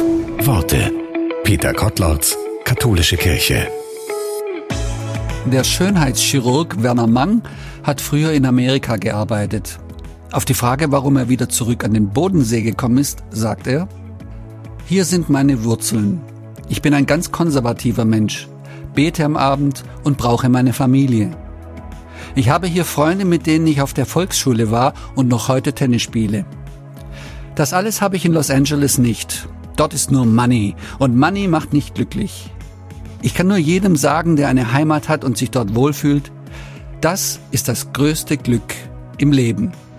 Worte. Peter Kotlertz, Katholische Kirche. Der Schönheitschirurg Werner Mang hat früher in Amerika gearbeitet. Auf die Frage, warum er wieder zurück an den Bodensee gekommen ist, sagt er: Hier sind meine Wurzeln. Ich bin ein ganz konservativer Mensch, bete am Abend und brauche meine Familie. Ich habe hier Freunde, mit denen ich auf der Volksschule war und noch heute Tennis spiele. Das alles habe ich in Los Angeles nicht. Dort ist nur Money und Money macht nicht glücklich. Ich kann nur jedem sagen, der eine Heimat hat und sich dort wohlfühlt: Das ist das größte Glück im Leben.